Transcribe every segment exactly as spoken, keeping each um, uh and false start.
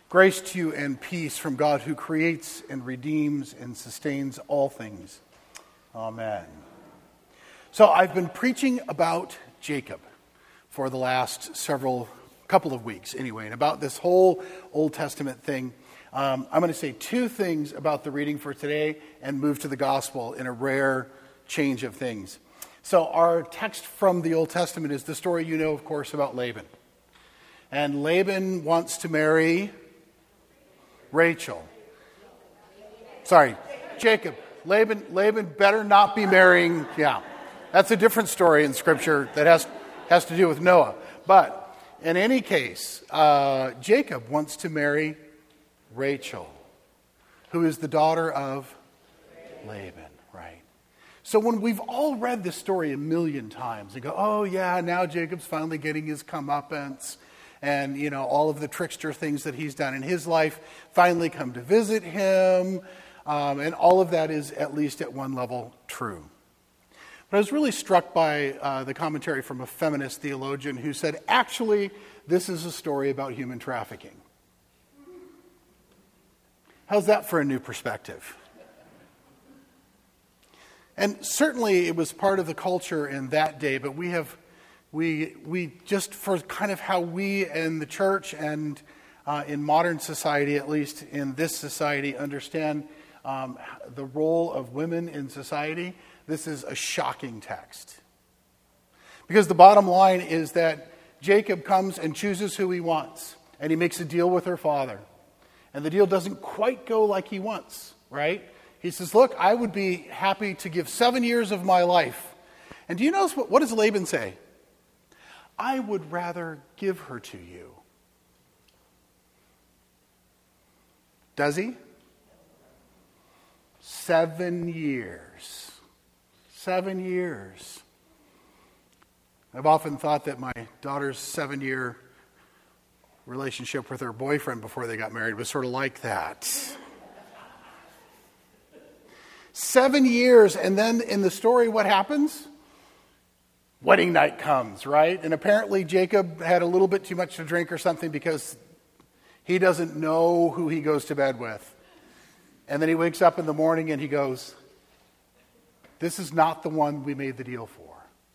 Grace to you and peace from God who creates and redeems and sustains all things. Amen. So I've been preaching about Jacob for the last several, couple of weeks anyway, and about this whole Old Testament thing. Um, I'm going to say two things about the reading for today and move to the gospel in a rare change of things. So our text from the Old Testament is the story you know, of course, about Laban. And Laban wants to marry Rachel. Sorry, Jacob. Laban, Laban better not be marrying, yeah. That's a different story in Scripture that has, has to do with Noah. But in any case, uh, Jacob wants to marry Rachel, who is the daughter of Laban, right? So when we've all read this story a million times and go, oh yeah, now Jacob's finally getting his comeuppance, and, you know, all of the trickster things that he's done in his life finally come to visit him. Um, and all of that is, at least at one level, true. But I was really struck by uh, the commentary from a feminist theologian who said, actually, this is a story about human trafficking. How's that for a new perspective? And certainly it was part of the culture in that day, but we have... We we just, for kind of how we in the church and uh, in modern society, at least in this society, understand um, the role of women in society, this is a shocking text. Because the bottom line is that Jacob comes and chooses who he wants, and he makes a deal with her father. And the deal doesn't quite go like he wants, right? He says, look, I would be happy to give seven years of my life. And do you notice, what, what does Laban say? I would rather give her to you. Does he? Seven years. Seven years. I've often thought that my daughter's seven-year relationship with her boyfriend before they got married was sort of like that. Seven years, and then in the story, what happens? Wedding night comes, right? And apparently Jacob had a little bit too much to drink or something because he doesn't know who he goes to bed with. And then he wakes up in the morning and he goes, this is not the one we made the deal for.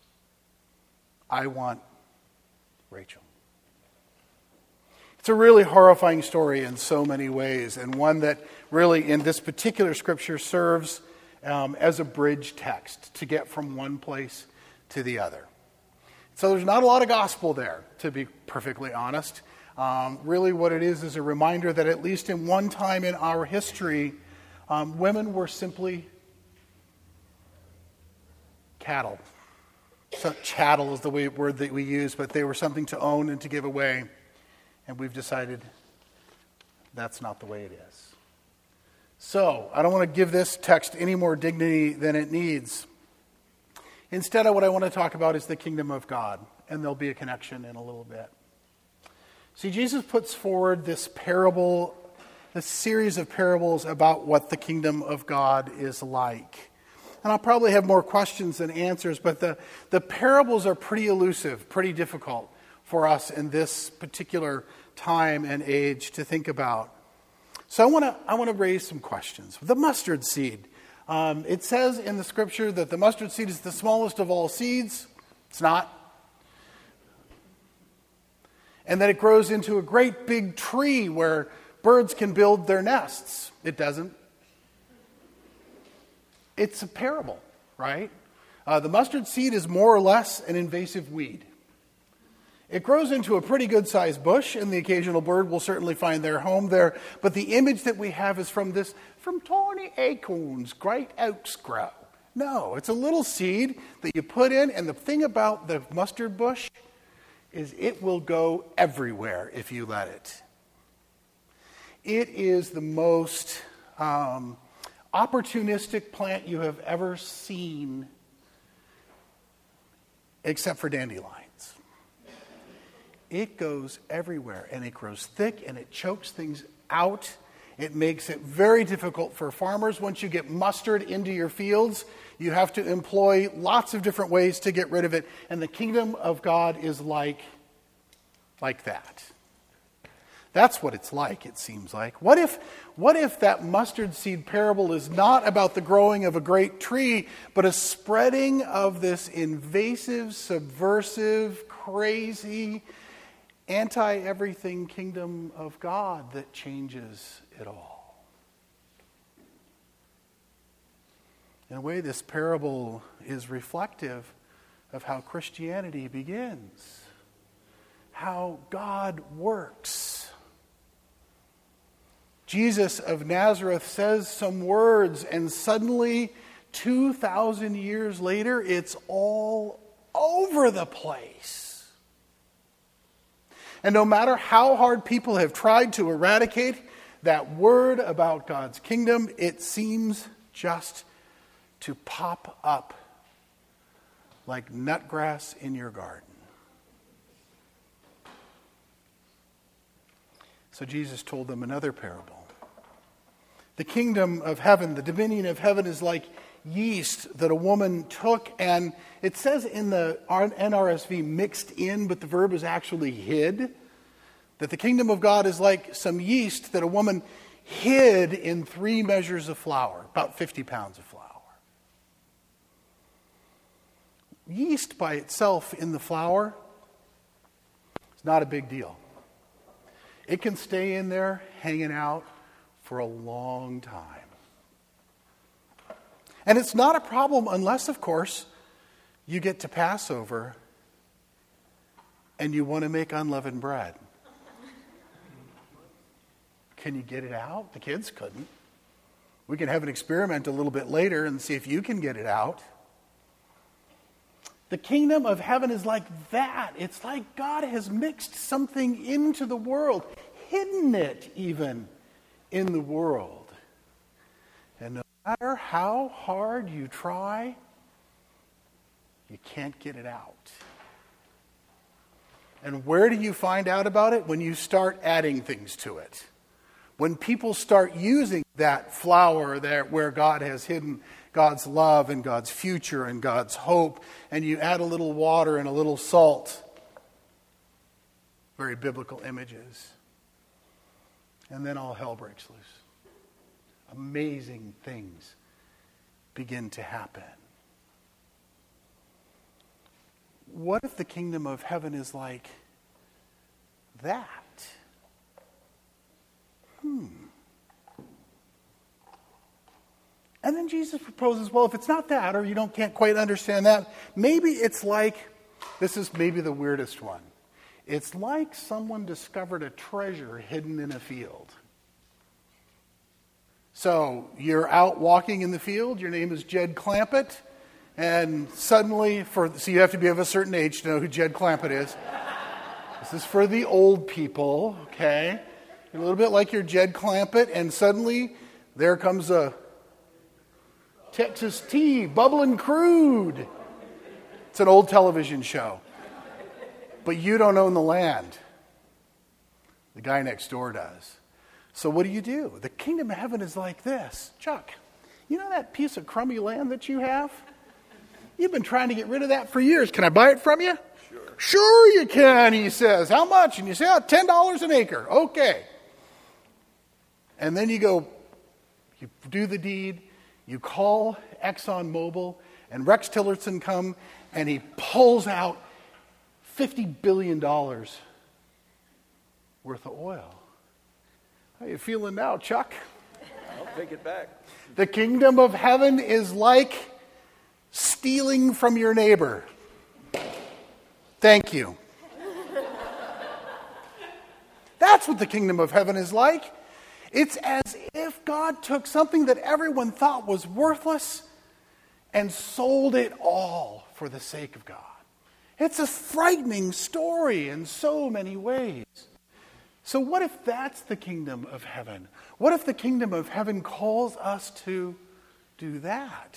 I want Rachel. It's a really horrifying story in so many ways, and one that really in this particular scripture serves um, as a bridge text to get from one place to the other. So there's not a lot of gospel there, to be perfectly honest. Um, really what it is is a reminder that at least in one time in our history, um, women were simply cattle. So chattel is the way, word that we use, but they were something to own and to give away. And we've decided that's not the way it is. So I don't want to give this text any more dignity than it needs. Instead, what I want to talk about is the kingdom of God, and there'll be a connection in a little bit. See, Jesus puts forward this parable, this series of parables about what the kingdom of God is like. And I'll probably have more questions than answers, but the, the parables are pretty elusive, pretty difficult for us in this particular time and age to think about. So I want to I want to raise some questions. The mustard seed. Um, it says in the scripture that the mustard seed is the smallest of all seeds. It's not. And that it grows into a great big tree where birds can build their nests. It doesn't. It's a parable, right? Uh, the mustard seed is more or less an invasive weed. It grows into a pretty good-sized bush, and the occasional bird will certainly find their home there. But the image that we have is from this, from tiny acorns, great oaks grow. No, it's a little seed that you put in, and the thing about the mustard bush is it will go everywhere if you let it. It is the most um, opportunistic plant you have ever seen, except for dandelions. It goes everywhere, and it grows thick, and it chokes things out. It makes it very difficult for farmers. Once you get mustard into your fields, you have to employ lots of different ways to get rid of it. And the kingdom of God is like, like that. That's what it's like, it seems like. What if, what if that mustard seed parable is not about the growing of a great tree, but a spreading of this invasive, subversive, crazy, anti-everything kingdom of God that changes it all? In a way, this parable is reflective of how Christianity begins, how God works. Jesus of Nazareth says some words, and suddenly, two thousand years later, it's all over the place. And no matter how hard people have tried to eradicate that word about God's kingdom, it seems just to pop up like nutgrass in your garden. So Jesus told them another parable. The kingdom of heaven, the dominion of heaven, is like yeast that a woman took, and it says in the N R S V mixed in, but the verb is actually hid. That the kingdom of God is like some yeast that a woman hid in three measures of flour, about fifty pounds of flour. Yeast by itself in the flour is not a big deal. It can stay in there hanging out for a long time. And it's not a problem unless, of course, you get to Passover and you want to make unleavened bread. Can you get it out? The kids couldn't. We can have an experiment a little bit later and see if you can get it out. The kingdom of heaven is like that. It's like God has mixed something into the world, hidden it even in the world. And no matter how hard you try, you can't get it out. And where do you find out about it? When you start adding things to it. When people start using that flour there where God has hidden God's love and God's future and God's hope, and you add a little water and a little salt. Very biblical images. And then all hell breaks loose. Amazing things begin to happen. What if the kingdom of heaven is like that? Hmm. And then Jesus proposes, well, if it's not that, or you don't can't quite understand that, maybe it's like, this is maybe the weirdest one. It's like someone discovered a treasure hidden in a field. So you're out walking in the field, your name is Jed Clampett, and suddenly, for so you have to be of a certain age to know who Jed Clampett is. This is for the old people, okay? You're a little bit like your Jed Clampett, and suddenly there comes a Texas tea, bubbling crude. It's an old television show. But you don't own the land. The guy next door does. So what do you do? The kingdom of heaven is like this. Chuck, you know that piece of crummy land that you have? You've been trying to get rid of that for years. Can I buy it from you? Sure. Sure you can, he says. How much? And you say, oh, ten dollars an acre. Okay. And then you go, you do the deed, you call ExxonMobil, and Rex Tillerson come, and he pulls out fifty billion dollars worth of oil. How you feeling now, Chuck? I'll take it back. The kingdom of heaven is like stealing from your neighbor. Thank you. That's what the kingdom of heaven is like. It's as if God took something that everyone thought was worthless and sold it all for the sake of God. It's a frightening story in so many ways. So what if that's the kingdom of heaven? What if the kingdom of heaven calls us to do that?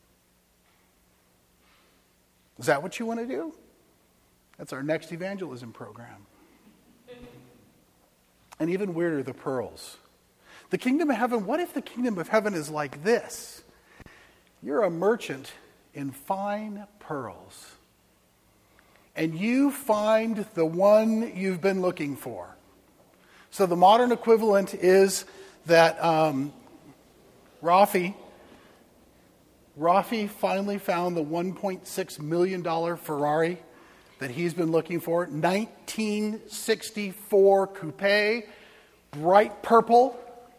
Is that what you want to do? That's our next evangelism program. And even weirder, the pearls. The kingdom of heaven, what if the kingdom of heaven is like this? You're a merchant in fine pearls. And you find the one you've been looking for. So the modern equivalent is that um, Rafi, Rafi finally found the one point six million dollars Ferrari that he's been looking for. nineteen sixty-four coupe, bright purple.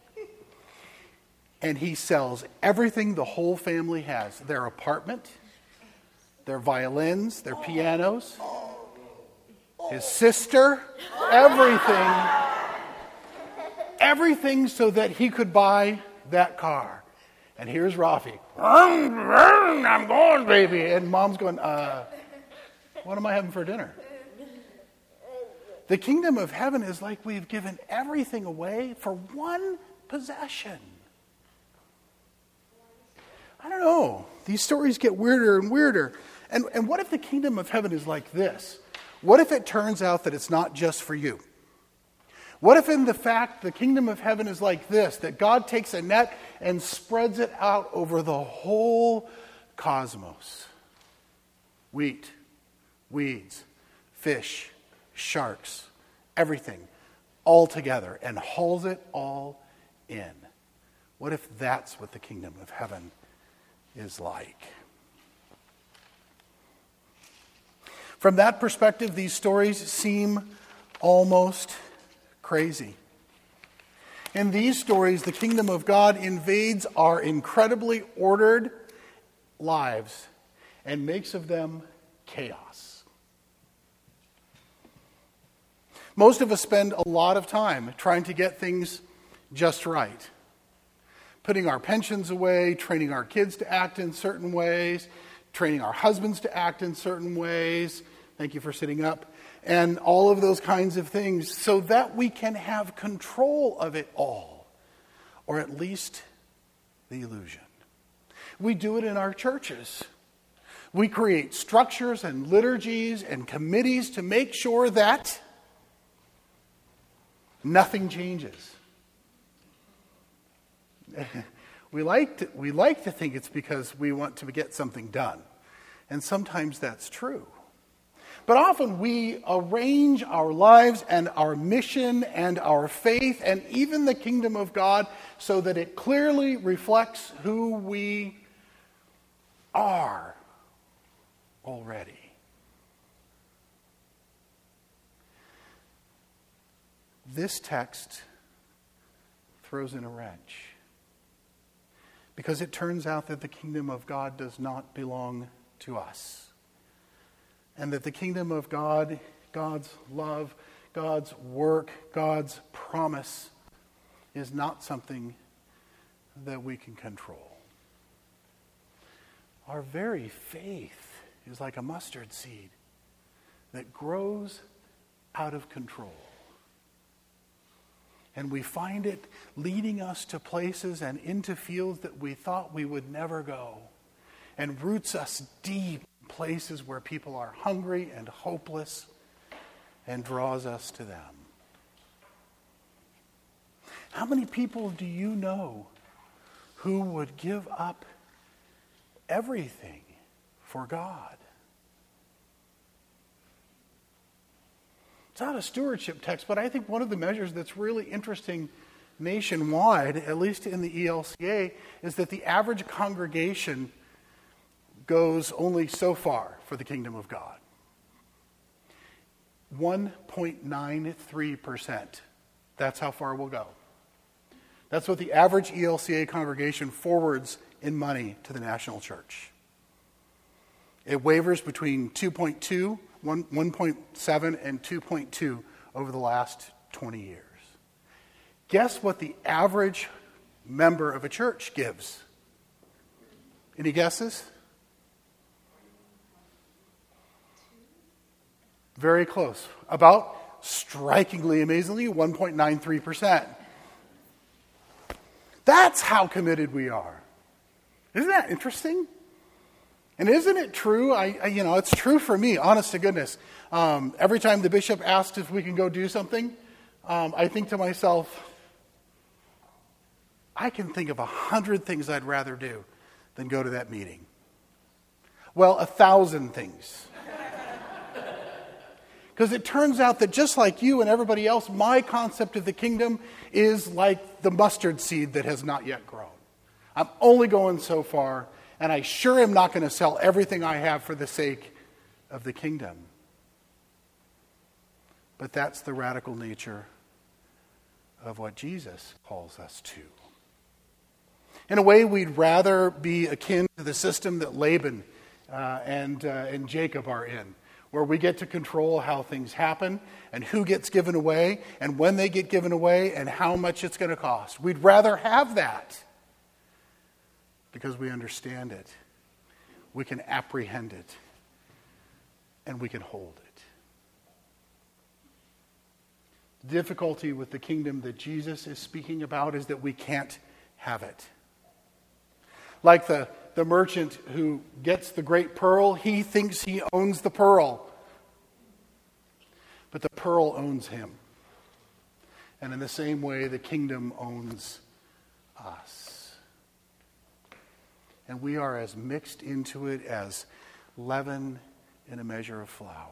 And he sells everything the whole family has. Their apartment, their violins, their pianos, his sister, everything. Everything so that he could buy that car. And here's Rafi. I'm going, baby. And mom's going, uh, what am I having for dinner? The kingdom of heaven is like we've given everything away for one possession. I don't know. These stories get weirder and weirder. And, and what if the kingdom of heaven is like this? What if it turns out that it's not just for you? What if in the fact the kingdom of heaven is like this, that God takes a net and spreads it out over the whole cosmos? Wheat, weeds, fish, sharks, everything, all together, and hauls it all in. What if that's what the kingdom of heaven is like? From that perspective, these stories seem almost crazy. In these stories, the kingdom of God invades our incredibly ordered lives and makes of them chaos. Most of us spend a lot of time trying to get things just right. Putting our pensions away, training our kids to act in certain ways, training our husbands to act in certain ways. Thank you for sitting up. And all of those kinds of things so that we can have control of it all. Or at least the illusion. We do it in our churches. We create structures and liturgies and committees to make sure that nothing changes. We like to, we like to think it's because we want to get something done. And sometimes that's true. But often we arrange our lives and our mission and our faith and even the kingdom of God so that it clearly reflects who we are already. This text throws in a wrench because it turns out that the kingdom of God does not belong to us. And that the kingdom of God, God's love, God's work, God's promise is not something that we can control. Our very faith is like a mustard seed that grows out of control. And we find it leading us to places and into fields that we thought we would never go, and roots us deep in places where people are hungry and hopeless, and draws us to them. How many people do you know who would give up everything for God? It's not a stewardship text, but I think one of the measures that's really interesting nationwide, at least in the E L C A, is that the average congregation goes only so far for the kingdom of God. one point nine three percent. That's how far we'll go. That's what the average E L C A congregation forwards in money to the national church. It wavers between two point two, one point seven, and two point two over the last twenty years. Guess what the average member of a church gives? Any guesses? Very close. About, strikingly, amazingly, one point nine three percent. That's how committed we are. Isn't that interesting? And isn't it true? I, I you know, it's true for me, honest to goodness. Um, every time the bishop asks if we can go do something, um, I think to myself, I can think of a hundred things I'd rather do than go to that meeting. Well, a thousand things. Because it turns out that just like you and everybody else, my concept of the kingdom is like the mustard seed that has not yet grown. I'm only going so far, and I sure am not going to sell everything I have for the sake of the kingdom. But that's the radical nature of what Jesus calls us to. In a way, we'd rather be akin to the system that Laban uh, and, uh, and Jacob are in, where we get to control how things happen and who gets given away and when they get given away and how much it's going to cost. We'd rather have that because we understand it, we can apprehend it, and we can hold it. The difficulty with the kingdom that Jesus is speaking about is that we can't have it. Like the, the merchant who gets the great pearl, he thinks he owns the pearl. But the pearl owns him. And in the same way, the kingdom owns us. And we are as mixed into it as leaven in a measure of flour.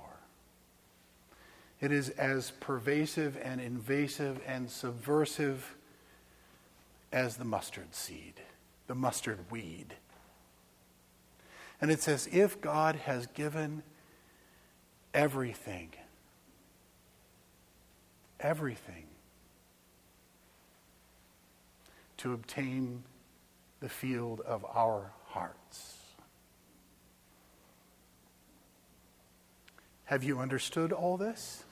It is as pervasive and invasive and subversive as the mustard seed, the mustard weed. And it's as if God has given everything, everything, to obtain the field of our hearts. Have you understood all this?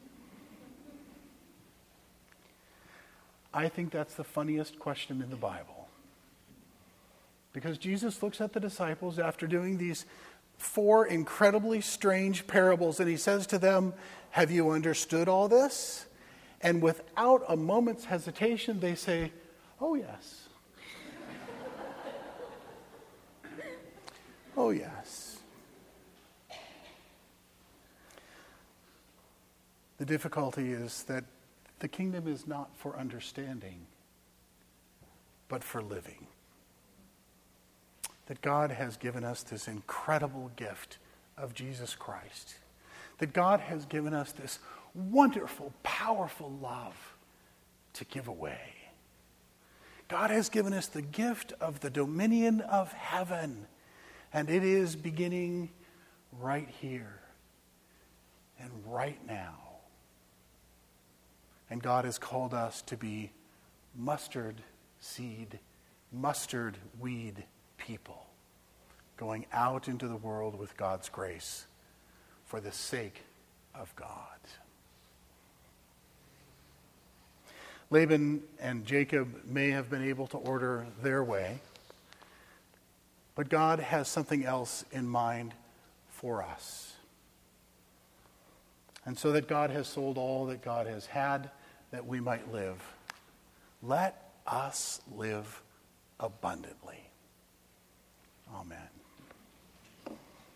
I think that's the funniest question in the Bible. Because Jesus looks at the disciples after doing these four incredibly strange parables, and he says to them, have you understood all this? And without a moment's hesitation, they say, oh, yes. Oh, yes. The difficulty is that the kingdom is not for understanding, but for living. That God has given us this incredible gift of Jesus Christ. That God has given us this wonderful, powerful love to give away. God has given us the gift of the dominion of heaven. And it is beginning right here and right now. And God has called us to be mustard seed, mustard weed people, going out into the world with God's grace for the sake of God. Laban and Jacob may have been able to order their way, but God has something else in mind for us. And so that God has sold all that God has had that we might live. Let us live abundantly. Amen.